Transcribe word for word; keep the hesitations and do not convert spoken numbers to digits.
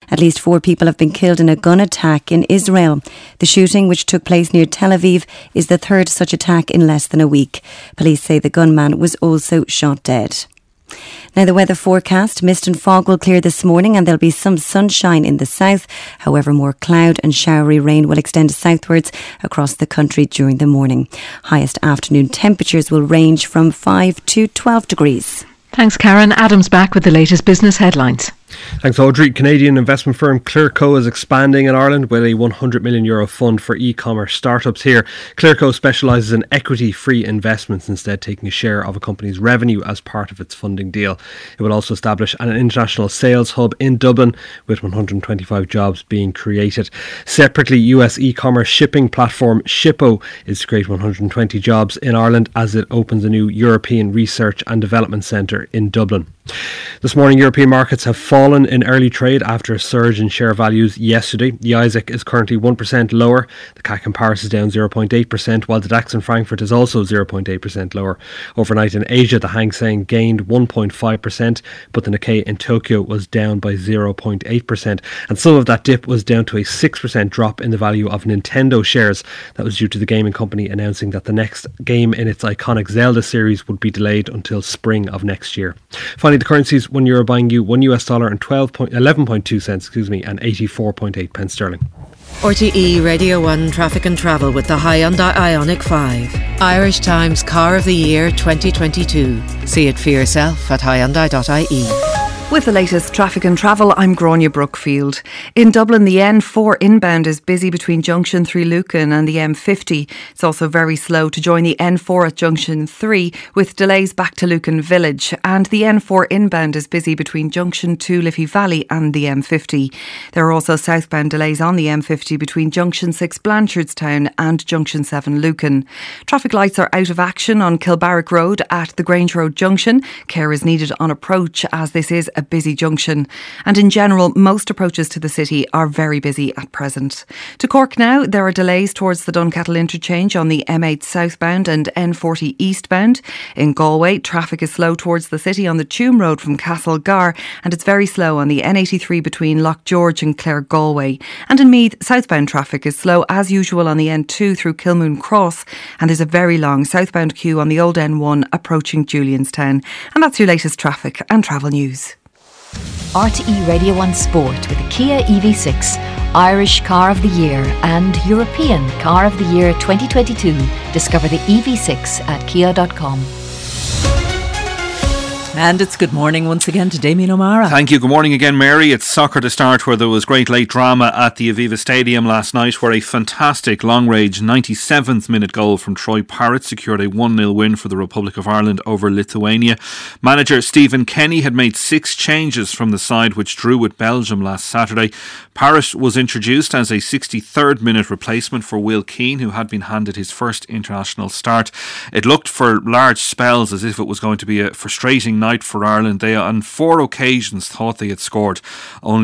At least four people have been killed in a gun attack in Israel. The shooting, which took place near Tel Aviv, is the third such attack in less than a week. Police say the gunman was also shot dead. Now the weather forecast, mist and fog will clear this morning and there'll be some sunshine in the south. However, more cloud and showery rain will extend southwards across the country during the morning. Highest afternoon temperatures will range from five to twelve degrees. Thanks, Karen. Adam's back with the latest business headlines. Thanks, Audrey. Canadian investment firm Clearco is expanding in Ireland with a one hundred million euro fund for e-commerce startups here. Clearco specialises in equity-free investments, instead taking a share of a company's revenue as part of its funding deal. It will also establish an international sales hub in Dublin with one hundred twenty-five jobs being created. Separately, U S e-commerce shipping platform Shippo is to create one hundred twenty jobs in Ireland as it opens a new European Research and Development Centre in Dublin. This morning, European markets have fallen in early trade after a surge in share values yesterday. The I S A is currently one percent lower. The C A C in Paris is down zero point eight percent, while the DAX in Frankfurt is also zero point eight percent lower. Overnight in Asia, the Hang Seng gained one point five percent, but the Nikkei in Tokyo was down by zero point eight percent. And some of that dip was down to a six percent drop in the value of Nintendo shares. That was due to the gaming company announcing that the next game in its iconic Zelda series would be delayed until spring of next year. Finally, the currencies: one euro buying you one U S dollar and twelve point, eleven point two cents, excuse me, and eighty-four point eight pence sterling. R T E Radio one Traffic and Travel with the Hyundai Ioniq five. Irish Times Car of the Year twenty twenty-two. See it for yourself at hyundai dot I E. With the latest traffic and travel, I'm Gráinne Brookfield. In Dublin, the N four inbound is busy between Junction three Lucan and the M fifty. It's also very slow to join the N four at Junction three, with delays back to Lucan Village. And the N four inbound is busy between Junction two Liffey Valley and the M fifty. There are also southbound delays on the M fifty between Junction six Blanchardstown and Junction seven Lucan. Traffic lights are out of action on Kilbarrack Road at the Grange Road Junction. Care is needed on approach as this is a busy junction. And in general, most approaches to the city are very busy at present. To Cork now, there are delays towards the Dunkettle interchange on the M eight southbound and N forty eastbound. In Galway, traffic is slow towards the city on the Tuam Road from Castlegar, and it's very slow on the N eighty-three between Lough George and Clare Galway. And in Meath, southbound traffic is slow as usual on the N two through Kilmoon Cross, and there's a very long southbound queue on the old N one approaching Julianstown. And that's your latest traffic and travel news. R T E Radio one Sport with the Kia E V six, Irish Car of the Year and European Car of the Year twenty twenty-two. Discover the E V six at kia dot com. And it's good morning once again to Damien O'Mara. Thank you. Good morning again, Mary. It's soccer to start, where there was great late drama at the Aviva Stadium last night, where a fantastic long-range ninety-seventh minute goal from Troy Parrott secured a one nil win for the Republic of Ireland over Lithuania. Manager Stephen Kenny had made six changes from the side which drew with Belgium last Saturday. Parrott was introduced as a sixty-third minute replacement for Will Keane, who had been handed his first international start. It looked for large spells as if it was going to be a frustrating night for Ireland. They on four occasions thought they had scored, only